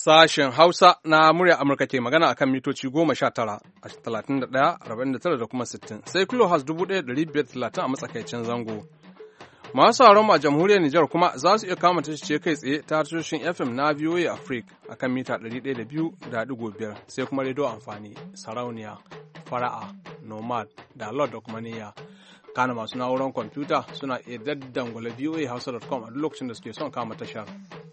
Sashen Hausa na murya Amurka ke magana akan mitoci 19, 31, 49 da kuma 60, sai kilohaz 1530 a matsakaicin zango. Masu sauran a jamhuriyar Nijar kuma za su iya kama ce kai tsaye ta tashoshin FM na VOA Africa akan mita 102.5 sai kuma rediyo amfani, sarauniya, fara'a, nomad, da lord da kuma niyya. Kana masu na'urar kwamfuta suna iya daddangula voahausa.com a duk lokacin da suke son kama tashar.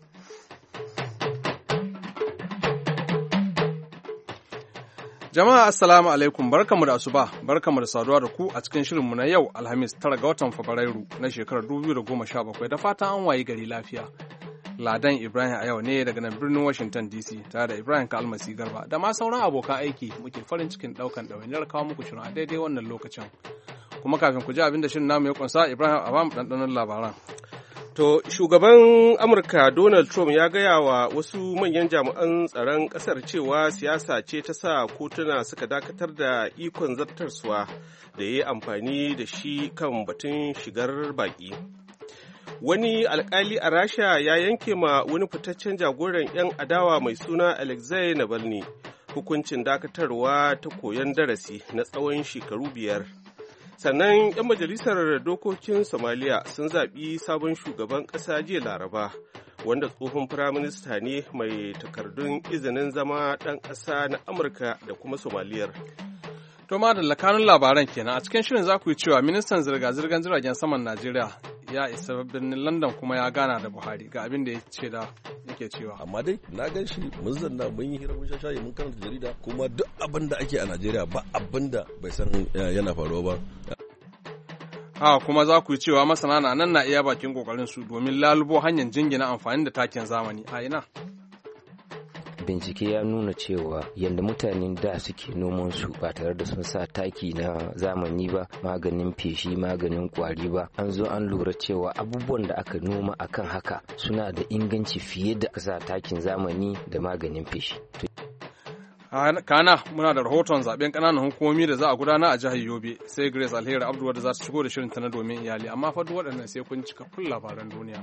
Jama'a assalamu alaikum, barkamu da asuba, barkamu da saduwa da ku a cikin shirinmu na yau Alhamis 9 ga watan Fabrairu na shekarar 2017 da fatan an wayi gari lafiya. Ladan Ibrahim a yau ne daga nan birnin Washington DC tare da Ibrahim Kalmasi Garba da ma sauran abokan aiki muke farin cikin daukan ɗawainiyar kawo muku shirin a daidai wannan lokacin. Kuma kafin ku ji abin da shirin namu ya kunsa Ibrahim a bamu ɗanɗanon labaran. To, shugaban Amurka Donald Trump ya gaya wa wasu manyan jami'an tsaron ƙasar cewa siyasa ce ta sa kotuna suka dakatar da ikon zartarsuwa da ya yi amfani da shi kan batun shigar baƙi. Wani alƙali a Rasha ya yanke ma wani fitaccen jagoran 'yan adawa mai suna Alexei Navalny hukuncin dakatarwa ta koyon darasi na tsawon shekaru 5. Sannan 'yan majalisar dokokin Somaliya sun zaɓi sabon shugaban ƙasa jiya Laraba, wanda tsohon firaminista ne mai takardun izinin zama ɗan ƙasa na Amurka da kuma Somaliyar. To ma da lakanun labaran kenan a cikin shirin za ku yi cewa ministan zirga-zirgar jiragen saman Najeriya ya isa birnin London kuma ya gana da Buhari ga abin da yake cewa. Amma dai na gan shi mun zanna mun yi hira mun shayi mun karanta jarida kuma duk abin da ake a Najeriya ba abin da bai san yana faruwa ba. Ha kuma za ku yi cewa masana na nan na iya bakin kokarin su domin lalubo hanyar jingina amfani da takin zamani a ina. Bincike ya nuna cewa yadda mutanen da suke noman su ba tare da sun sa taki na zamani ba, maganin feshi, maganin kwari ba, an zo an lura cewa abubuwan da aka noma akan haka suna da inganci fiye da sa takin zamani da maganin feshi. Kana muna da rahoton zaben ƙananan hukumomi da za a gudana a jihar Yobe, sai Grace Alheri Abdu wadda za ta shigo da shirin ta na domin iyali, amma fa duk waɗannan sai kun cika kun labaran duniya.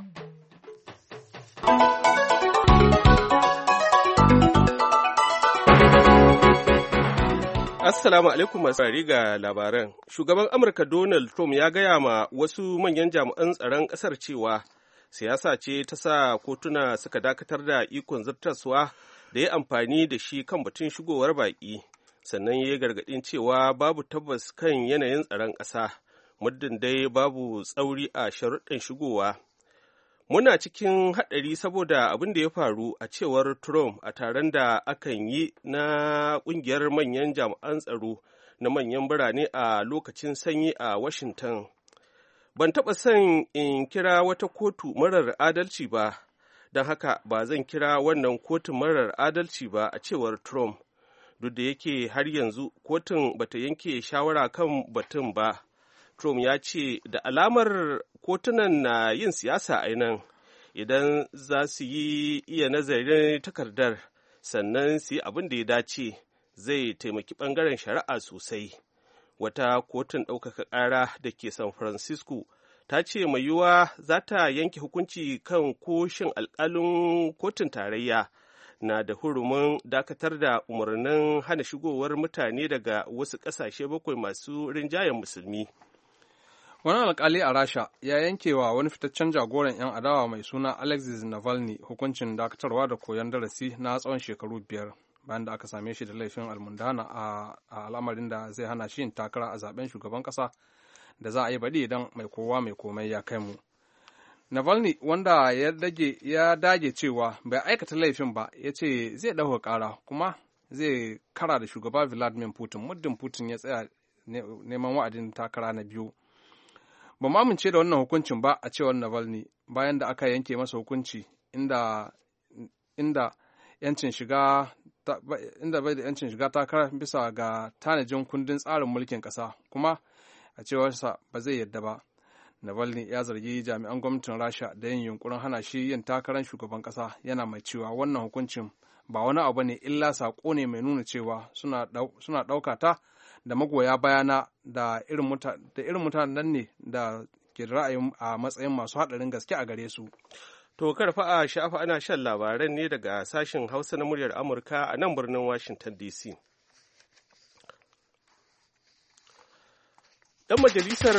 Assalamu alaikum masu ga labaran. Shugaban Amurka Donald Trump ya gaya ma wasu manyan jami'an tsaron ƙasar cewa siyasa ce ta sa kotuna suka dakatar da ikon zartaswa da ya amfani da shi kan batun shigowar baƙi, sannan ya yi gargaɗin cewa babu tabbas kan yanayin tsaron ƙasa, muddin dai babu tsauri a sharuɗin shigowa. Muna cikin haɗari saboda abin da ya faru a cewar Trump a taron da akan yi na ƙungiyar manyan jami'an tsaro na manyan birane a lokacin sanyi a Washington. Ban taɓa son in kira wata kotu marar adalci ba, don haka ba zan kira wannan kotun marar adalci ba a cewar Trump, duk da yake har yanzu kotun bata yanke shawara kan batun ba. Trump ya ce da alamar kotunan na yin siyasa a nan idan za su yi iya nazarin takardar sannan su yi abin da ya dace zai taimaki ɓangaren shari'a sosai. Wata kotun ɗaukaka ƙara da ke San Francisco ta ce mai yiwuwa za ta yanke hukunci kan ko shin alƙalin kotun tarayya na da hurumin dakatar da umarnin hana shigowar mutane daga wasu ƙasashe 7 masu rinjayen musulmi. Wani alƙali a Rasha ya yanke wa wani fitaccen jagoran 'yan adawa mai suna Alexei Navalny hukuncin dakatarwa da koyon darasi na tsawon shekaru 5 bayan da aka same shi da laifin almundana a al'amarin da zai hana shi yin takara a zaben shugaban ƙasa da za a yi baɗi idan mai kowa mai komai ya kai mu. Navalny, wanda ya dage cewa bai aikata laifin ba, ya ce zai ɗauka ƙara kuma zai kara da shugaba Vladimir Putin muddin Putin ya tsaya neman wa'adin takara na biyu. Ba mu amince da wannan hukuncin ba a cewar Navalny bayan da aka yanke masa hukunci inda bai da yancin shiga takara bisa ga tanajin kundin tsarin mulkin ƙasa kuma a cewarsa ba zai yadda ba. Navalny ya zargi jami'an gwamnatin Rasha da yin yunkurin hana shi yin takarar shugaban ƙasa, yana mai cewa wannan hukuncin ba wani abu ne illa saƙo ne mai nuna cewa suna ɗauka ta da magoya bayana da irin mutanen ne da ke da ra'ayin a matsayin masu haɗarin gaske a gare su. To karfa a sha'afa ana shan labaran ne daga sashen Hausa na muryar Amurka a nan birnin Washington DC. ‘Yan majalisar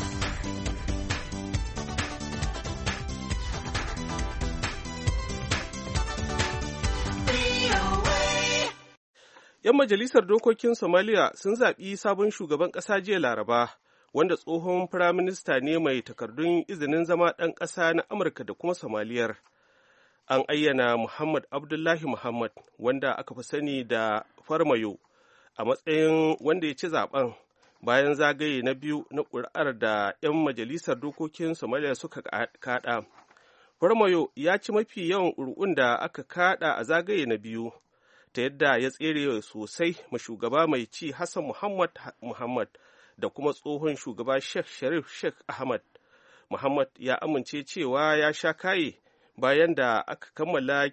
‘Yan majalisar dokokin Somaliya sun zaɓi sabon shugaban ƙasa jiya Laraba, wanda tsohon firaminista ne mai takardun izinin zama ɗan ƙasa na Amurka da kuma Somaliyar. An ayyana Muhammad Abdullahi Muhammad, wanda aka fi sani da Farmayo, a matsayin wanda ya ci zaɓen bayan zagaye na biyu na ƙuri'ar da ‘yan majalisar dokokin Somaliya suka kaɗa. Farmayo ya ci mafi yawan ƙuri'un da aka kaɗa a zagaye na biyu, ta yadda ya tsere sosai ma shugaba mai ci Hassan Muhammad da kuma tsohon shugaba Sheikh Sharif Sheikh Ahmad. Muhammad ya amince cewa ya sha kaye bayan da aka kammala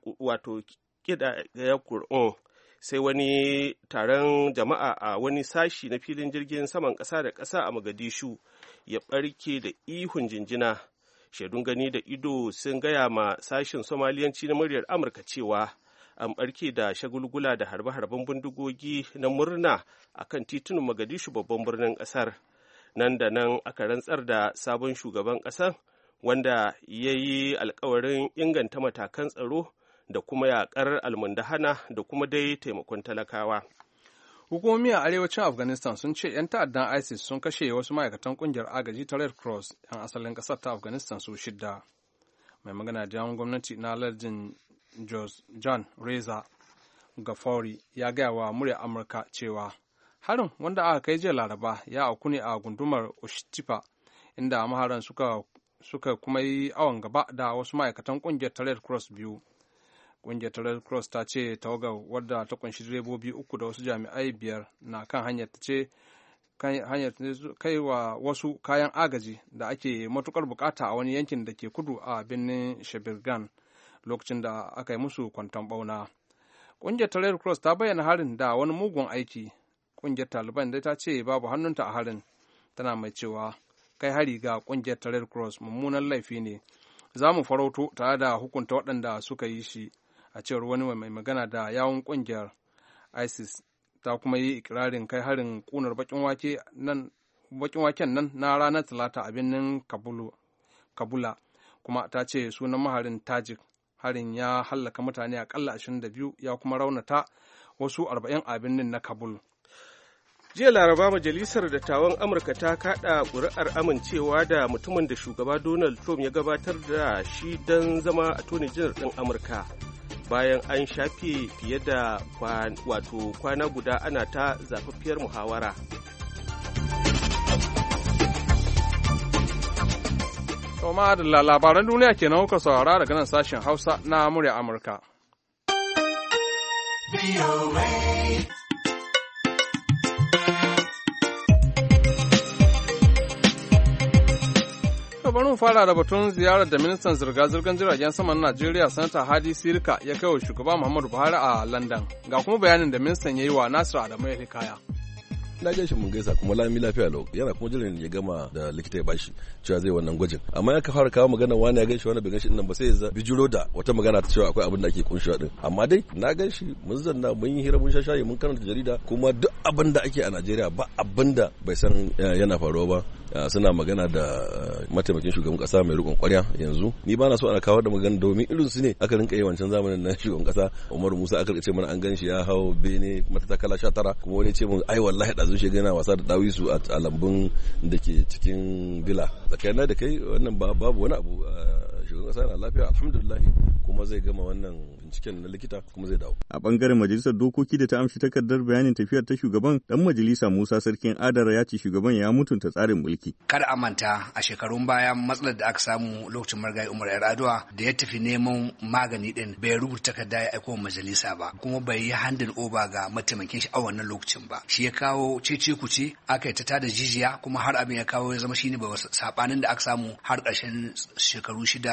kiɗa ƙuri'un, sai wani taron jama'a a wani sashi na filin jirgin saman ƙasa da ƙasa a Mogadishu ya ɓarke da ihun jinjina. Shaidun gani da ido sun gaya ma sashin Somaliyanci na muryar Amurka cewa an ɓarke da shagulgula da harbe-harben bindigogi na murna a kan titunan Mogadishu babban birnin ƙasar. Nan da nan aka rantsar da sabon shugaban ƙasar, wanda ya yi alkawarin inganta matakan tsaro da kuma yaƙar almundahana da kuma dai taimakon talakawa. Hukumomi a arewacin Afghanistan sun ce 'yan ta'addan ISIS sun kashe wasu ma'aikatan ƙungiyar agaji ta Red Cross 'yan asalin ƙasar ta Afghanistan su 6. Mai magana da yawon gwamnati na lardin John Reza Ghaffori ya gaya wa muryar Amurka cewa harin, wanda aka kai jiya Laraba, ya auku ne a gundumar Ushtipa, inda maharan suka kuma yi awon gaba da wasu ma'aikatan ƙungiyar ta Red Cross 2. Ƙungiyar ta Red Cross ta ce tawagar, wadda ta kunshi direbobi 3 da wasu jami'ai 5, na kan hanyar kai wa wasu kayan agaji da ake matukar bukata a wani yankin da ke kudu a birnin Shebirgan lokacin da aka yi musu kwanton bauna. Ƙungiyar ta Red Cross ta bayyana harin da wani mugun aiki. Ƙungiyar Taliban dai ta ce babu hannunta a harin, tana mai cewa kai hari ga ƙungiyar ta Red Cross mummunan laifi ne. Za mu farauto tare da hukunta waɗanda suka yi shi, a cewar wani mai magana da yawun ƙungiyar. ISIS ta kuma yi ikirarin kai harin ƙunar bakin waken nan na ranar Talata a birnin Kabula, kuma ta ce sunan maharin Tajik. Harin ya hallaka mutane akalla 22 ya kuma raunata wasu 40 a birnin na Kabul. Jiya Laraba, Majalisar Dattawan Amurka ta kaɗa ƙuri'ar amincewa da mutumin da shugaba Donald Trump ya gabatar da shi don zama Attorney General ɗin Amurka, bayan an shafe fiye da kwana guda ana ta zafaffiyar muhawara. Toma da labaran duniya kenan kuka saurara daga nan sashen Hausa na murya Amurka. Bari mu fara da batun ziyarar da ministan zirga-zirgar jiragen saman Najeriya Sanata Hadi Sirika ya kai wa shugaba Muhammadu Buhari a London. Ga kuma bayanin da ministan ya yi wa Nasiru Adamu Hikaya. Na gan shi mun gaisa kuma lami lafiya lau, yana kuma jiran ya gama da likita ya bashi cewa zai wannan gwajin, amma ya fara kawo magana wani ya gan shi wani bai gan shi nan ba, sai ya bijiro da wata magana ta cewa akwai abin da ake kunshiwa din. Amma dai na gan shi mun zanna mun yi hira mun shayi mun karanta jarida, kuma duk abin da ake a Najeriya ba abin da bai san yana faruwa ba. Suna magana da mataimakin shugaban kasa mai rikon kwarya yanzu. Ni ba na so ana kawo da magana domin irin su ne aka rinka yi wancan zamanin na shugaban kasa Umaru Musa, aka ce mana an gan shi ya hau bene matakala 19, kuma wani ce mun ai wallahi da zuciya yana wasa da dawisu a lambun da ke cikin bila. Tsakanin da kai wannan babu wani abu. Shugaban kasa yana lafiya alhamdulillah, kuma zai gama wannan binciken na likita kuma zai dawo. A bangaren majalisar dokoki da ta amshi takardar bayanin tafiyar ta shugaban, dan majalisa Musa Sarkin Adara ya ce shugaban ya mutunta tsarin mulki. Kada a manta a shekarun baya matsalar da aka samu lokacin Marigayi Umar Yar'adua da ya tafi neman magani din bai rubuta takarda ya aika wa majalisa ba, kuma bai yi handin over ga mataimakin shi a wannan lokacin ba. Shi ya kawo cece kuce, aka yi ta tada jijiya, kuma har abin ya kawo ya zama shine ba sabanin da aka samu har ƙarshen shekaru 6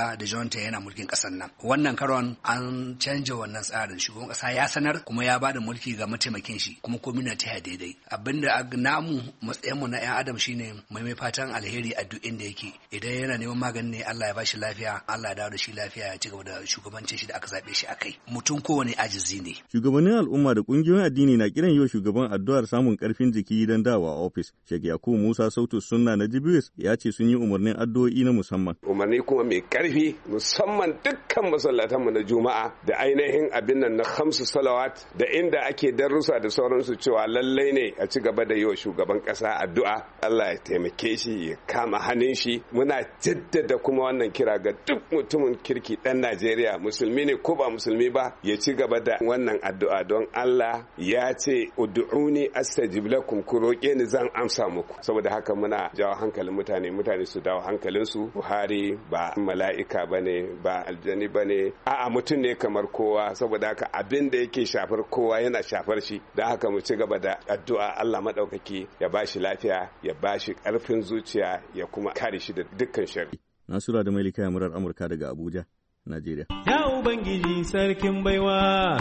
Goodluck da Jonathan yana mulkin ƙasar nan. Wannan karon an canja wannan tsarin, shugaban ƙasa ya sanar kuma ya bada mulki ga mataimakin shi kuma komai na taya daidai. Abinda namu matsayinmu na 'yan adam shine mai fatan alheri a duk inda yake. Idan yana neman magani ne Allah ya bashi lafiya, Allah ya dawo da shi lafiya ya ci gaba da shugabancin shi da aka zaɓe shi akai. Mutum kowane ajizi ne. Shugabannin al'umma da ƙungiyoyin addini na kiran yau shugaban addu'ar samun ƙarfin jiki don dawowa ofis. Sheikh Yakubu Musa Sautu Sunna na Jibris ya ce sun yi umarnin addu'o'i na musamman. Umarni kuma mai ƙarfi musamman dukkan masallatanmu na Juma'a da ainihin abin nan na 5 salawat da inda ake darussa da sauransu cewa lallai ne a ci gaba da yi wa shugaban ƙasa addu'a. Allah ya taimake shi ya kama hannun shi. Muna jaddada kuma wannan kira ga duk mutumin kirki ɗan Najeriya musulmi ne ko ba musulmi ba ya ci gaba da wannan addu'a don Allah ya ce ud'uni astajib lakum, ku roƙe ni zan amsa muku. Saboda haka muna jawo hankalin mutane su dawo hankalinsu. Buhari ba mala'ika bane, ba aljani bane, a'a mutum ne kamar kowa. Saboda haka abin da yake shafar kowa yana shafar shi. Don haka mu ci gaba da addu'a Allah madaukaki ya bashi lafiya, ya bashi ƙarfin zuciya, ya kuma kare shi da dukkan sharri. Nasura da Malika murar Amurka daga Abuja, Najeriya. Ya Ubangiji sarkin baiwa,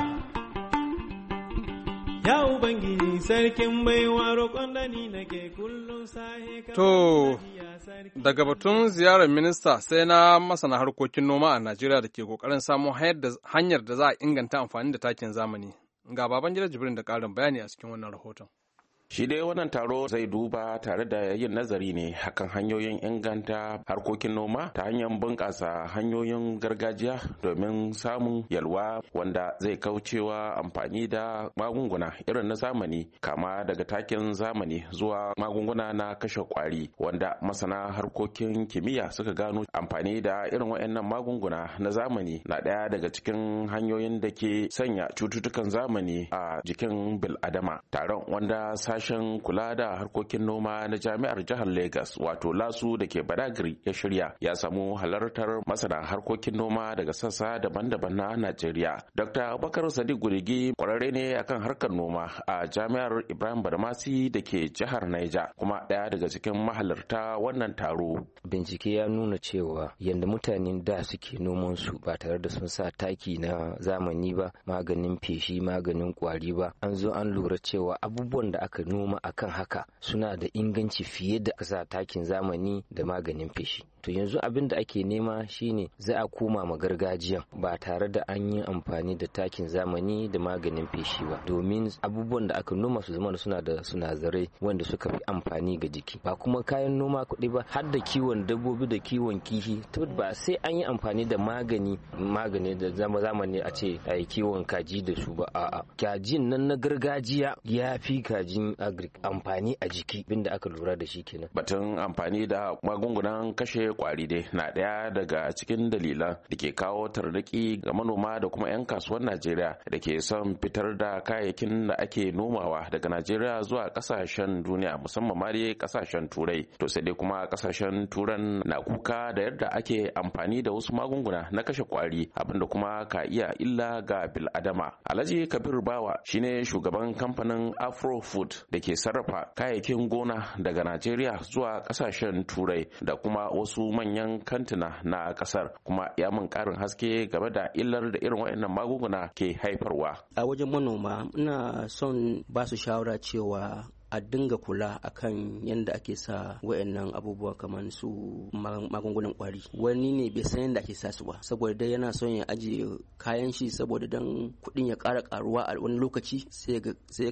ya Ubangiji sarkin baiwa, roƙon da ni nake kullum sahe ka. To, daga batun ziyarar minista sai na masana harkokin noma a Najeriya da ke ƙoƙarin samun hanyar da za a inganta amfani da takin zamani. Ga Babangida Jibrin da ƙarin bayani a cikin wannan rahoton. Shi dai wannan taro zai duba tare da yin nazari ne hakan hanyoyin inganta harkokin noma ta hanyar bunƙasa hanyoyin gargajiya domin samun yalwa wanda zai kaucewa amfani da magunguna irin na zamani kama daga takin zamani zuwa magunguna na kashe kwari wanda masana harkokin kimiyya suka gano amfani da irin waɗannan magunguna na zamani na ɗaya daga cikin hanyoyin da ke sanya cututtukan zamani a jikin bil'adama. Taron wanda sashen kula da harkokin noma na jami'ar jihar Legas wato LASU da ke Badagry ya shirya ya samu halartar masana harkokin noma daga sassa daban-daban na Najeriya. Dr. Abubakar Sadiq Gurigi kwararre ne akan harkar noma a jami'ar Ibrahim Badamasi da ke jihar Niger kuma ɗaya daga cikin mahalarta wannan taro. Bincike ya nuna cewa yadda mutanen da suke noman su ba tare da sun sa taki na zamani ba, maganin feshi, maganin kwari ba, an zo an lura cewa abubuwan da aka noma akan haka suna da inganci fiye da sa takin zamani da maganin feshi. To yanzu abin da ake nema shine za a koma ma gargajiya ba tare da an yi amfani da takin zamani da maganin feshi ba, domin abubuwan da aka noma su zama suna da sinadarai wanda suka fi amfani ga jiki. Ba kuma kayan noma kuɗi ba, har da kiwon dabbobi da kiwon kifi, to ba sai an yi amfani da magani da zamani a ce a yi kiwon kaji da su ba. A'a, kajin nan na gargajiya ya fi kajin agric amfani a jiki, binda aka lura da shi kenan. Batun amfani da magungunan kashe kwari dai na ɗaya daga cikin dalilan da ke kawo tarnaki ga manoma da kuma 'yan kasuwan Najeriya da ke son fitar da kayayyakin da ake nomawa daga Najeriya zuwa kasashen duniya musamman ma dai kasashen turai. To sai dai kuma kasashen turan na kuka da yadda ake amfani da wasu magunguna na kashe kwari abinda kuma ka iya illa ga bil'adama. Alhaji Kabir Bawa shine shugaban kamfanin Afro Food da ke sarrafa kayayyakin gona daga Najeriya zuwa kasashen turai da kuma wasu manyan kantuna na kasar, kuma ya mun karin haske game da illar da irin waɗannan magunguna ke haifarwa. A wajen manoma ina son ba su shawara cewa a dinga kula akan yadda ake sa wayannan abubuwa kamar su magungunan kwari. Wani ne bai san yadda ake sa su ba, saboda dai yana son ya ajiye kayan shi saboda dan kuɗin ya ƙara ƙaruwa a wani lokaci sai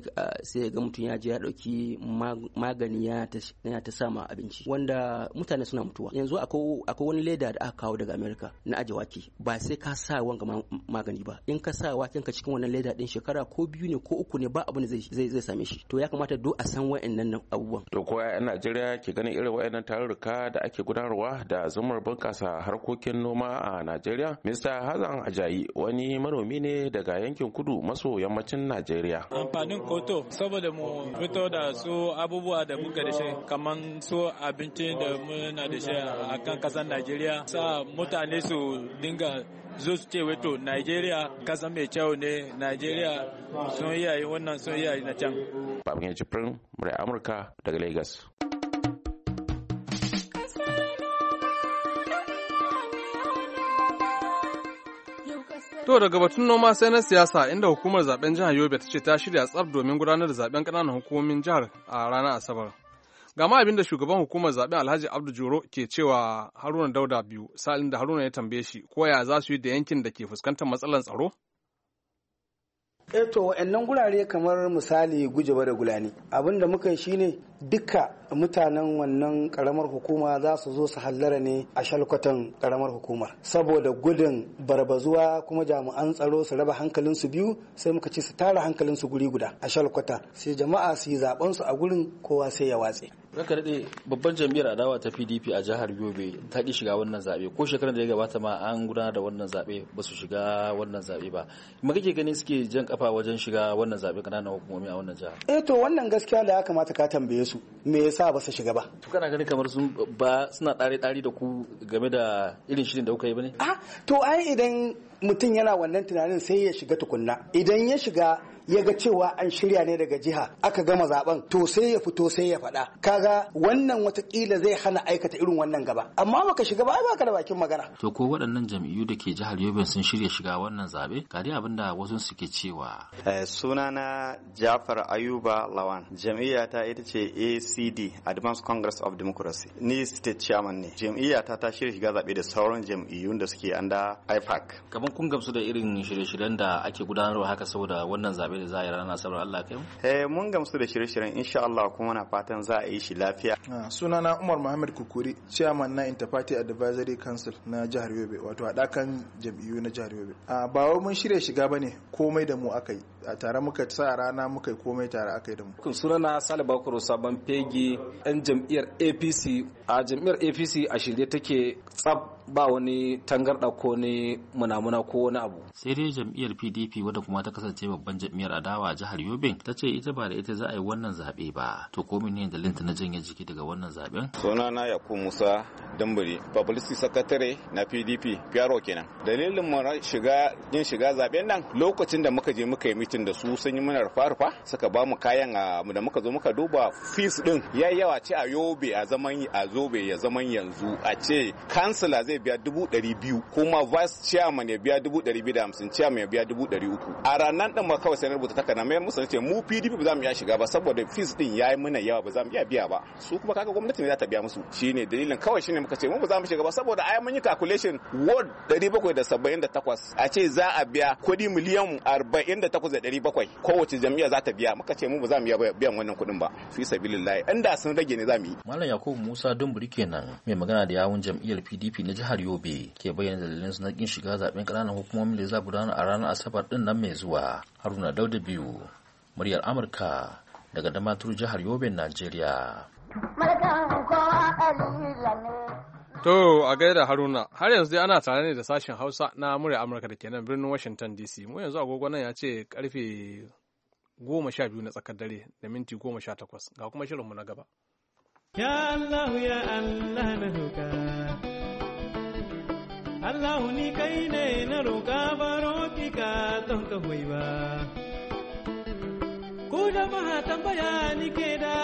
ga mutum ya je ya ɗauki magani ya ta sama abinci wanda mutane suna mutuwa. Yanzu akwai wani leda da aka kawo daga America na aje wake, ba sai ka sa wanga magani ba. In ka sa waken ka cikin wannan leda din shekara ko 2 ne ko 3 ne ba abin da zai same shi. To ya kamata a san wa'annan abubuwan. To ko yan Najeriya ke ganin irin wa'annan tarurruka da ake gudanarwa da zumar bunkasa harkokin noma a Najeriya? Mr. Hazan Ajayi wani manomi ne daga yankin kudu maso yammacin Najeriya. Amfanin koto saboda mu fito da su abubuwa da muka da shi kaman su abinci da muna da shi a kan kasar Najeriya, sa mutane su dinga zo su ce wato Najeriya kasa mai kyau ne, Najeriya sun yi wannan sun yi na can. Babin Jibrin, murai Amurka daga Lagos. To daga batun noma sai na siyasa inda hukumar zaben jihar Yobe ta ce ta shirya tsaf domin gudanar da zaben ƙananan hukumomin jihar a ranar Asabar. Ga ma abin da shugaban hukumar zaben Alhaji Abdu Joro ke cewa Haruna Dauda biyu sa'ilin da Haruna ya tambaye shi ko ya za su yi da yankin da ke fuskantar matsalar tsaro? To wa'annan gurare kamar misali Gujeba da Gulani abin da muka yi shine duka mutanen wannan karamar hukuma za su zo su hallara ne a shalkwatan karamar hukumar saboda gudun barbazuwa kuma jami'an tsaro su raba hankalinsu biyu sai muka ce su tara hankalinsu guri guda a shalkwata sai jama'a su yi zaben su a gurin kowa sai ya watse. Ranka daɗe babban jam'iyyar adawa ta PDP a jihar Yobe ta ƙi shiga wannan zaɓe ko shekarar da ya gabata ma an gudanar da wannan zaɓe ba su shiga wannan zaɓe ba. Me kake ganin suke jan kafa wajen shiga wannan zaɓe ƙananan hukumomi a wannan jihar? To wannan gaskiya da ya kamata ka tambaye su me yasa ba su shiga ba. To kana ganin kamar suna ɗari da ku game da irin shirin da kuka yi ba ne? To ai idan mutum yana wannan tunanin sai ya shiga tukunna idan ya shiga ya ga cewa an shirya ne daga jiha aka gama zaben to sai ya fito sai ya faɗa kaga wannan watakila zai hana aikata irin wannan gaba amma baka shiga ba ai baka da bakin magana. To ko waɗannan jam'iyyu da ke jihar Yobe sun shirya shiga wannan zabe ga dai abinda wasu suke cewa. Sunana Jafar Ayuba Lawan jam'iyyata ita ce ACD Advanced Congress of Democracy ni state chairman ne jam'iyyata ta shirya shiga zabe da sauran jam'iyyun da suke anda IPAC. Kamar kun gamsu da irin shirye-shiryen da ake gudanarwa haka saboda wannan zabe da za a yi ranar Asabar Allah kai mu? Mun gamsu da shirye-shiryen insha Allah kuma na fatan za a yi shi lafiya. Sunana Umar Muhammad Kukuri, chairman na Interparty Advisory Council na jihar Yobe, wato haɗakan jam'iyyu na jihar Yobe. Ba wai mun shirya shiga bane, komai da mu aka yi. A tare muka sa rana muka yi komai tare aka yi da mu. Sunana Sale Bakuru Sabon Fegi, ɗan jam'iyyar APC. A jam'iyyar APC a shirye take tsab ba wani tangarɗa ko ne munamuna ko wani abu. Sai dai jam'iyyar PDP wadda kuma ta kasance babban jam'iyyar adawa a jihar Yobe ta ce ita ba da ita za a yi wannan zaɓe ba. To ko menene dalilin ta na janye jiki daga wannan zaɓen? Sunana Yakubu Musa Dambari, Publicity Secretary na PDP, Pyaro kenan. Dalilin mu yin shiga zaɓen nan lokacin da muka je muka yi mitin da su sun yi mana rufa-rufa suka ba mu kayan da muka zo muka duba fees din yayi yawa ce a Yobe a Zobe ya zaman yanzu a ce kansila zai biya 200,000 kuma vice chairman ya biya 250,000 chairman ya biya 300,000 a ranar din ma kawai sai rubuta takarda mai musu ce mu PDP ba za mu iya shiga ba saboda fees din yayi mana yawa ba za mu iya biya ba su kuma kaga gwamnati ne za ta biya musu shine dalilin kawai shine muka ce mu ba za mu shiga ba saboda ai mun yi calculation ward 778 a ce za a biya kudi miliyan 48,700 kowace jami'a za ta biya muka ce mu ba za mu iya biyan wannan kudin ba fi sabilillahi inda sun rage ne za mu yi. Malam Yakubu Musa Dumburi kenan mai magana da yawun jam'iyyar PDP na jihar Yobe ke bayyana dalilan su na kin shiga zaben ƙananan hukumomin da za gudana a ranar Asabar din nan mai zuwa. Haruna Dauda biyu muryar Amurka daga Damaturu jihar Yobe Najeriya. To a gaida Haruna har yanzu dai ana tare ne da sashen Hausa na muryar Amurka da ke nan birnin Washington DC mu yanzu agogo nan ya ce karfe 12 na tsakar dare da minti 18 ga kuma shirinmu na gaba. Ya Allah ya Allah na roƙa Allah ni kai ne na roƙa baro ki ka don ka hoyi ba ku jama'a tambaya ni ke da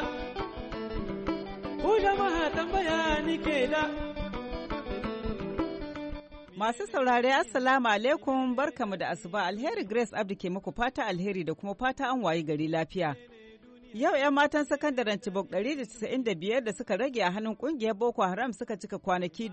ku jama'a tambaya ni ke da. Masu saurare Assalamu alaikum barkamu da asuba alheri Grace Abdi ke muku fata alheri da kuma fata an wayi gari lafiya. Yau 'yan matan sakandaren Chibok 195 da suka rage a hannun kungiyar Boko Haram suka cika kwanaki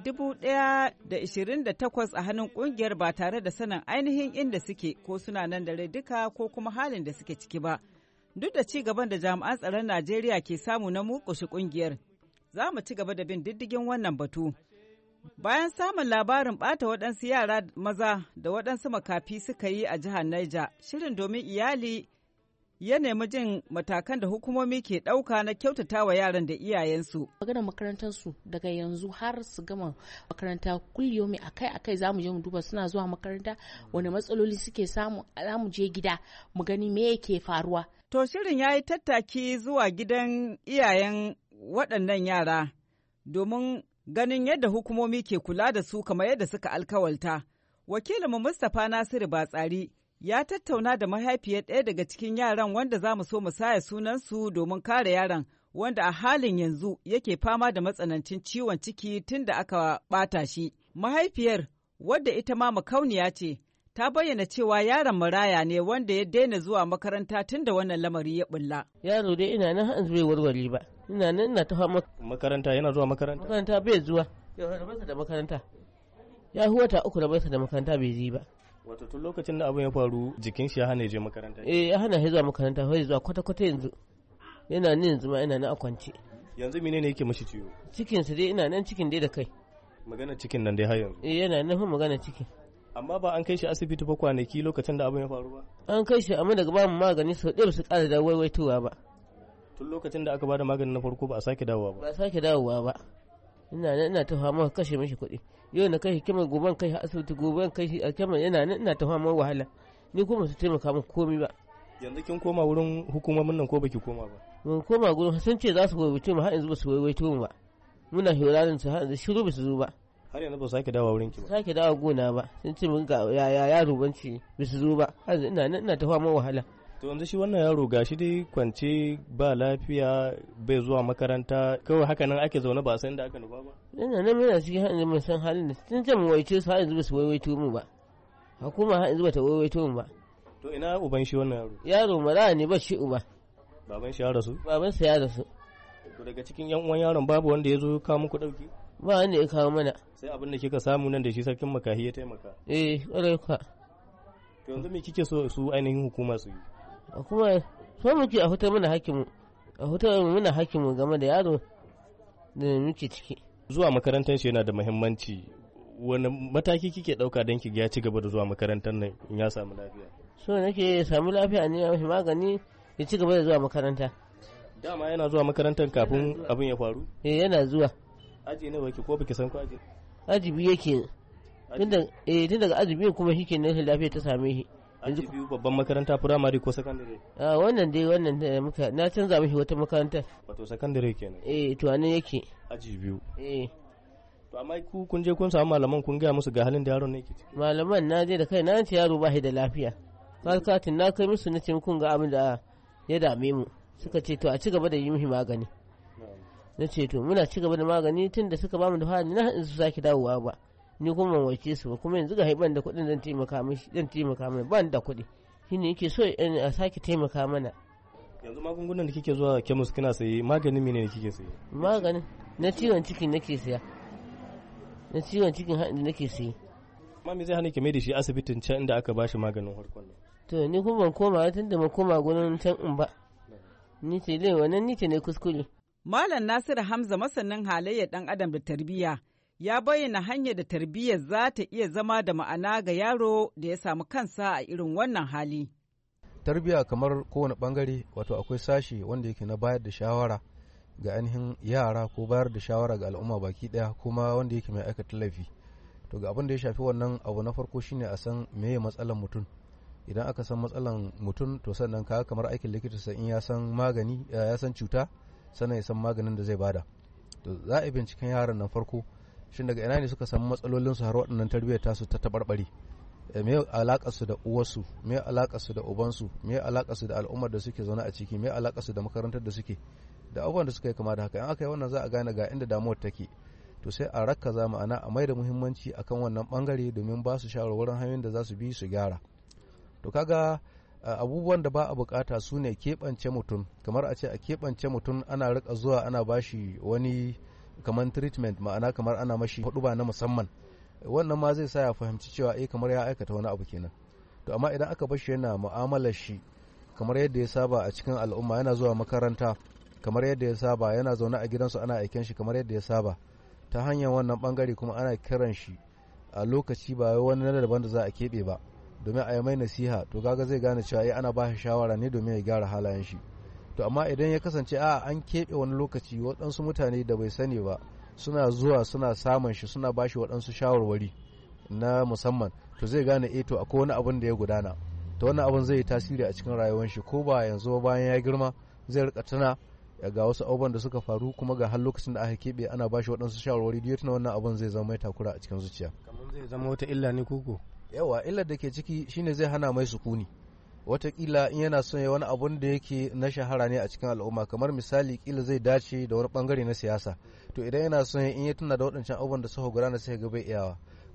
1,028 a hannun kungiyar ba tare da sanin ainihin inda suke ko suna nan da rai duka ko kuma halin da suke ciki ba. Duk da ci gaban da jami'an tsaron Najeriya ke samu na murƙushe kungiyar, za mu ci gaba da bin diddigin wannan batu. Bayan samun labarin ɓata waɗansu yara maza da waɗansu makafi suka yi a jihar Niger, shirin domin iyali ya nemi jin matakan da hukumomi ke ɗauka na kyautata wa yaran da iyayensu. Maganar makarantarsu daga yanzu har su gama makaranta kulliyomi akai-akai za mu je mu duba suna zuwa makaranta wani matsaloli suke samu za mu je gida mu gani me yake faruwa. To shirin ya yi tattaki zuwa gidan iyayen waɗannan yara domin ganin yadda hukumomi ke kula da su kamar yadda suka alkawalta. Wakilinmu Mustapha Nasiru Batsari ya tattauna da mahaifiyar ɗaya daga cikin yaran wanda za mu so mu saya sunansu domin kare yaran wanda a halin yanzu yake fama da matsanancin ciwon ciki tun da aka ɓata shi. Mahaifiyar wadda ita ma makauniya ce ta bayyana cewa yaron maraya ne wanda ya daina zuwa makaranta tun da wannan lamari ya bulla. Yaro dai ina nan hanzu bai warware ba. Ina nan ina ta makaranta, yana zuwa makaranta? Makaranta bai zuwa. Yau rabarsa da makaranta. Ya huwata 3 rabarsa da makaranta bai ji ba. Wato tun lokacin da abin ya faru jikin shi ya hana je makaranta? Ya hana shi zuwa makaranta, sai zuwa kwata-kwata yanzu. Yana nan yanzu ma ina nan a kwance. Yanzu menene yake mashi ciwo? Cikinsa dai ina nan cikin dai da kai. Magana cikin nan dai har yanzu? Yana nan magana cikin. Amma ba an kai shi asibiti ba kwanaki lokacin da abin ya faru ba? An kai shi amma daga bamu magani sau ɗaya ba su ƙara da waiwaitowa ba. Tun lokacin da aka bada magani na farko ba a sake dawowa ba? Ba a sake dawowa ba. Ina ta fama kashe mishi kuɗi. Yau na kai hikimar gobe kai asibiti gobe kai shi a kyamar ina ta fama wahala. Ni kuma su taimaka min komi ba. Yanzu kin koma wurin hukumomin nan ko baki koma ba? Mun koma gurin sun ce za su waiwaito mu har yanzu ba su waiwaito mu ba. Muna hirarin su har yanzu shiru ba su zo ba. Har yanzu ba su sake dawowa wurin ki ba? Sake dawowa gona ba. Sun ce mun ga yaro banci ba su zo ba. Har yanzu ina ta fama wahala. To yanzu shi wannan yaro gashi dai kwance ba lafiya bai zuwa makaranta kawai haka nan ake zaune ba san da aka nufa ba? Ina nan muna cikin har yanzu mun san halin da sun ce mu waice su har yanzu ba su waiwaito mu ba. Hukuma har yanzu ba ta waiwaito mu ba. To ina uban shi wannan yaro? Yaro mara ne ba shi uba. Baban shi ya rasu? Baban sa ya rasu. To daga cikin yan uwan yaron babu wanda ya zo kawo muku dauki? Ba wanda ya kawo mana. Sai abin da kika samu nan da shi sarkin makahi ya taimaka? Ƙwarai ka. To yanzu me kike so su ainihin hukuma su yi? Kuma so muke a fitar mana hakkinmu. A fitar mana hakkinmu game da yaro da muke ciki. Zuwa makarantar shi yana da muhimmanci. Wani mataki kike dauka don ki ya ci gaba da zuwa makarantar nan in ya samu lafiya? So nake samu lafiya ne ya mashi magani ya ci gaba da zuwa makaranta. Dama yana zuwa makarantar kafin abin ya faru? Yana zuwa. Aji ne baki ko baki san ko aji? Aji biyu yake. Tun daga aji biyu kuma shike ne lafiya ta same shi. Aji biyu babban makaranta firamare ko sakandare? Wannan da muka na canza mishi wata makarantar. Wato sakandare kenan? To anan yake. Aji biyu. To amma ku kun je kun samu malaman kun gaya musu ga halin da yaron ne yake ciki? Malaman na je da kai na ce yaro ba shi da lafiya. Katin na kai musu na ce kun ga abin da ya dame mu. Suka ce to a ci gaba da yi mishi magani. Na ce to muna ci gaba da magani tun da suka bamu da hali na su sake dawowa ba. Ni kuma ban wace su ba kuma yanzu ga ban da kuɗin zan taimaka mana ban da kuɗi. Shine yake so a sake taimaka mana. Yanzu magungunan da kike zuwa kemis kina saye maganin mene ne kike saye? Maganin na ciwon ciki nake saya. Na ciwon cikin haɗin nake saye. Amma me zai hana ki mai da shi asibitin can inda aka bashi maganin farkon nan? To ni kuma ban koma tun da ban koma gurin can in ba. Ni ce dai wannan ni ce ne kuskure. Malam Nasiru Hamza masanin halayyar ɗan adam da tarbiyya ya bayyana hanyar da tarbiyyar za ta iya zama da ma'ana ga yaro da ya samu kansa a irin wannan hali. Tarbiyya kamar kowane bangare wato akwai sashi wanda yake na bayar da shawara ga ainihin yara ko bayar da shawara ga al'umma baki daya kuma wanda yake mai aikata laifi. To ga abin da ya shafi wannan abu na farko shine a san meye matsalan mutum. Idan aka san matsalan mutum to sannan ka kamar aikin likita sai in ya san magani ya san cuta sannan ya san maganin da zai bada. To za a binciken yaran nan farko shin daga ina ne suka samu matsalolin su har waɗannan tarbiyyar tasu ta tabarbare. Me alakar su da uwarsu, me alakar su da ubansu, me alakar su da al'ummar da suke zaune a ciki, me alakar su da makarantar da suke. Da abubuwan da suka yi kama da haka in aka yi wannan za a gane ga inda damuwar take. To sai a rakkaza ma'ana a mai da muhimmanci akan wannan bangare domin ba su shawarwarin hanyoyin da za su bi su gyara. To kaga abubuwan da ba a bukata su ne keɓance mutum kamar a ce a keɓance mutum ana rika zuwa ana bashi wani kamar treatment ma'ana kamar ana mashi huɗuba na musamman wannan ma zai sa ya fahimci cewa kamar ya aikata wani abu kenan. To amma idan aka bar shi yana mu'amalar shi kamar yadda ya saba a cikin al'umma yana zuwa makaranta kamar yadda ya saba yana zaune a gidansu ana aiken shi kamar yadda ya saba ta hanyar wannan bangare kuma ana kiran shi a lokaci ba wani na daban da za a keɓe ba domin a yi mai nasiha to kaga zai gane cewa ana ba shi shawara ne domin ya gyara halayen shi. To amma idan ya kasance an keɓe wani lokaci waɗansu mutane da bai sani ba suna zuwa suna samun shi suna ba shi waɗansu shawarwari na musamman to zai gane to akwai wani abin da ya gudana to wannan abin zai yi tasiri a cikin rayuwar shi ko ba yanzu bayan ya girma zai rika tuna ga wasu abubuwan da suka faru kuma ga har lokacin da aka keɓe ana ba shi waɗansu shawarwari da ya tuna wannan abin zai zama mai takura a cikin zuciya. Kamar zai zama wata illa ne koko? Yawa illar da ke ciki shine zai hana mai sukuni. Watakila in yana son ya wani abun da yake na shahara ne a cikin al'umma kamar misali kila zai dace da wani bangare na siyasa to idan yana son in ya tuna da waɗancan abubuwan da suka gudana sai ga bai iyawa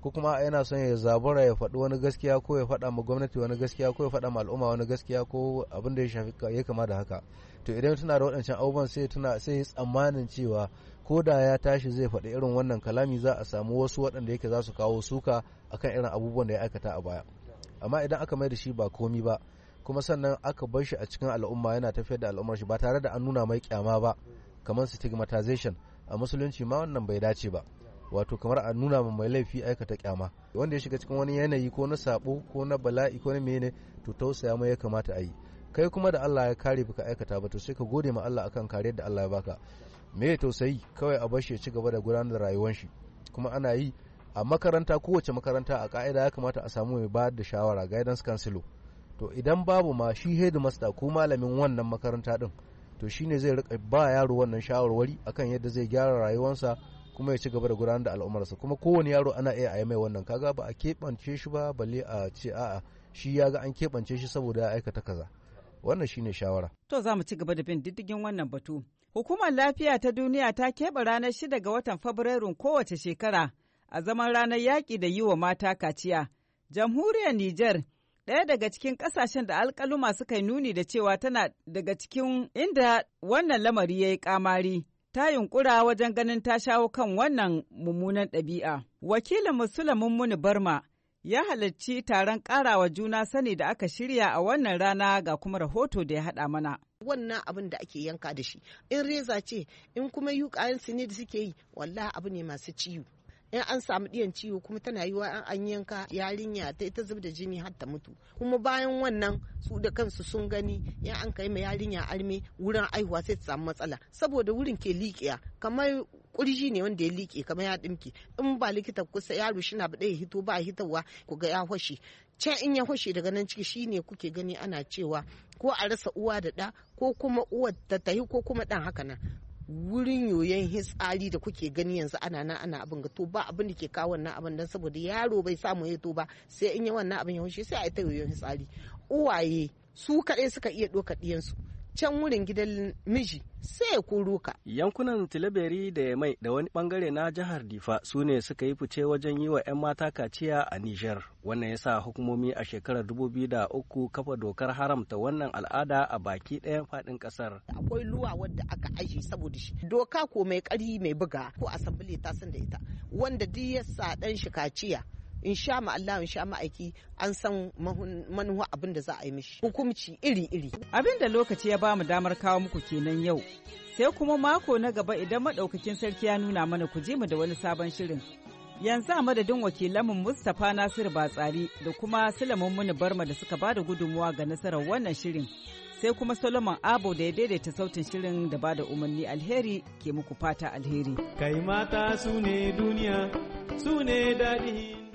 ko kuma yana son ya zabura ya faɗi wani gaskiya ko ya faɗa ma gwamnati wani gaskiya ko ya faɗa ma al'umma wani gaskiya ko abin da ya shafi ya kama da haka. To idan tuna da waɗancan abubuwan sai tsammanin cewa ko da ya tashi zai faɗi irin wannan kalami za a samu wasu waɗanda yake za su kawo suka akan irin abubuwan da ya aikata a baya. Amma idan aka mai da shi ba komi ba kuma sannan aka bar shi a cikin al'umma yana tafiyar da al'ummar shi ba tare da an nuna mai kyama ba kamar stigmatization a musulunci ma wannan bai dace ba, wato kamar a nuna mai laifi aikata kyama. Wanda ya shiga cikin wani yanayi ko na sabo ko na bala'i ko na mene to tausaya mai ya kamata a yi. Kai kuma da Allah ya kare baka aikata ba to sai ka gode ma Allah akan kariyar da Allah ya baka. Me ya tausayi kawai a bashi ya ci gaba da gudanar da rayuwar shi. Kuma ana yi a makaranta, kowace makaranta a ka'ida ya kamata a samu mai bayar da shawara, guidance counselor. To idan babu ma shi headmaster ko malamin wannan makaranta din to shine zai rika ba yaro wannan shawarwari akan yadda zai gyara rayuwarsa kuma ya ci gaba da gudanar da al'umarsa. Kuma kowane yaro ana iya a yi mai wannan, kaga ba a keɓance shi ba balle a ce a'a shi ya ga an keɓance shi saboda ya aikata kaza. Wannan shine shawara. To za mu ci gaba da bin diddigin wannan batu. Hukumar Lafiya ta Duniya ta keɓe ranar 6 ga watan Fabrairun kowace shekara a zaman ranar yaƙi da yi wa mata kaciya. Jamhuriyar Nijar, ɗaya daga cikin ƙasashen da alƙaluma suka yi nuni da cewa tana daga cikin inda wannan lamari ya yi ƙamari, ta yunƙura wajen ganin ta shawo kan wannan mummunan ɗabi'a. Wakilin Musulamin Muni Barma ya halarci taron ƙarawa juna sani da aka shirya a wannan rana ga kuma rahoto da ya haɗa mana. Wannan abin da ake yanka da shi, in reza ce, in kuma yuƙayensu ne da suke yi, wallahi abu ne masu ciwo. In an samu ɗiyan ciwo kuma tana yi wa an yanka yarinya ta zub da jini har ta mutu. Kuma bayan wannan su da kansu sun gani in an kai ma yarinya arme wurin aihuwa sai ta samu matsala saboda wurin ke liƙiya kamar kurji ne wanda ya liƙe kamar ya ɗinki. In ba likita kusa yaro shi na baɗe ya hito ba hitowa ku ga ya hwashe. Can in ya hwashe daga nan ciki shine kuke gani ana cewa ko a rasa uwa da ɗa ko kuma uwar ta tahi ko kuma ɗan haka nan. Wurin yoyon hitsari da kuke gani yanzu ana abin ga to ba abin da ke kawo wannan abin dan saboda yaro bai samu ya to ba sai in yi wannan abin ya hushe sai a yi ta yoyon hitsari. Uwaye su kaɗai suka iya ɗaukar ɗiyansu can wurin gidan miji sai ya koro ka. Yankunan Tilaberi da Yamai da wani bangare na jihar Difa su ne suka yi fice wajen yi wa 'yan mata kaciya a Nijar. Wannan ya sa hukumomi a shekarar 2003 kafa dokar haramta wannan al'ada a baki ɗayan faɗin ƙasar. Akwai luwa wadda aka aji saboda shi. Doka ko mai ƙari mai buga ko asambile ta san da ita wanda duk ya sa ɗan shi kaciya. In sha ma Allah in sha ma'aiki an san manuwa abin da za a yi mishi hukumci iri-iri. Abin da lokaci ya bamu damar kawo muku kenan yau. Sai kuma mako na gaba idan madaukakin sarki ya nuna mana ku je mu da wani sabon shirin. Yanzu a madadin wakilanmu Mustapha Nasiru Batsari da kuma Sulaiman Muni Barma da suka bada gudunmuwa ga nasarar wannan shirin. Sai kuma Solomon Abo da ya daidaita sautin shirin da bada umarni. Alheri ke muku fata alheri. Kai mata su ne duniya, su ne daɗi.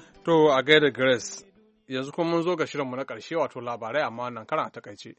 To a gaida Grace, yanzu kuma mun zo ga shirinmu na ƙarshe wato labarai amma wannan karan a takaice.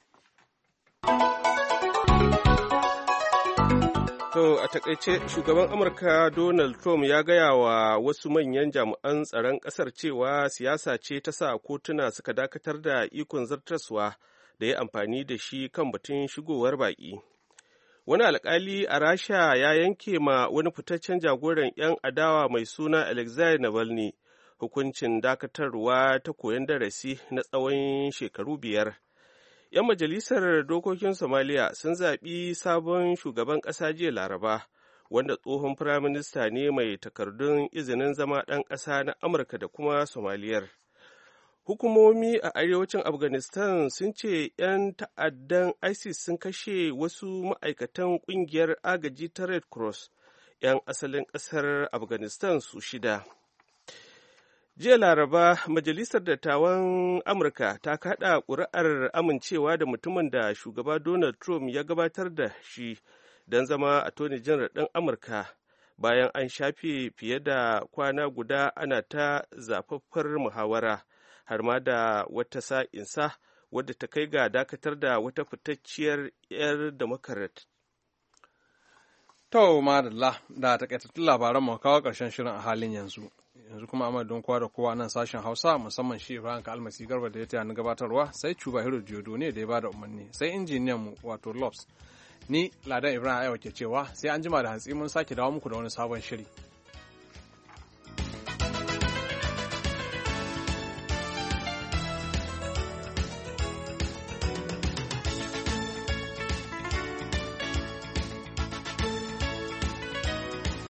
To a takaice shugaban Amurka Donald Trump ya gaya wa wasu manyan jami'an tsaron ƙasar cewa siyasa ce ta sa kotuna suka dakatar da ikon zartaswa da ya amfani da shi kan batun shigowar baƙi. Wani alƙali a Rasha ya yanke ma wani fitaccen jagoran 'yan adawa mai suna Alexei Navalny hukuncin dakatarwa ta koyon darasi na tsawon shekaru 5. 'Yan majalisar dokokin Somaliya sun zaɓi sabon shugaban ƙasa jiya Laraba, wanda tsohon firaminista ne mai takardun izinin zama ɗan ƙasa na Amurka da kuma Somaliyar. Hukumomi a arewacin Afghanistan sun ce 'yan ta'addan ISIS sun kashe wasu ma'aikatan ƙungiyar agaji ta Red Cross, 'yan asalin ƙasar Afghanistan su 6. Jiya Laraba, Majalisar Dattawan Amurka ta kaɗa ƙuri'ar amincewa da mutumin da shugaba Donald Trump ya gabatar da shi don zama Attorney General ɗin Amurka bayan an shafe fiye da kwana guda ana ta zafaffar muhawara har ma da wata sa'insa wadda ta kai ga dakatar da wata fitacciyar 'yar Democrat. To, madalla da takaitattun labaran mu kawo ƙarshen shirin a halin yanzu. Yanzu kuma amma don kowa da kowa nan sashen Hausa musamman shi Ibrahim Almasi Garba da ya taya ni gabatarwa sai Cuba Hiro Jodo ne da ya bada umarni sai injiniyan mu wato Lobs. Ni Ladan Ibrahim Ayawa ke cewa sai an jima da hantsi mun sake dawo muku da wani sabon shiri.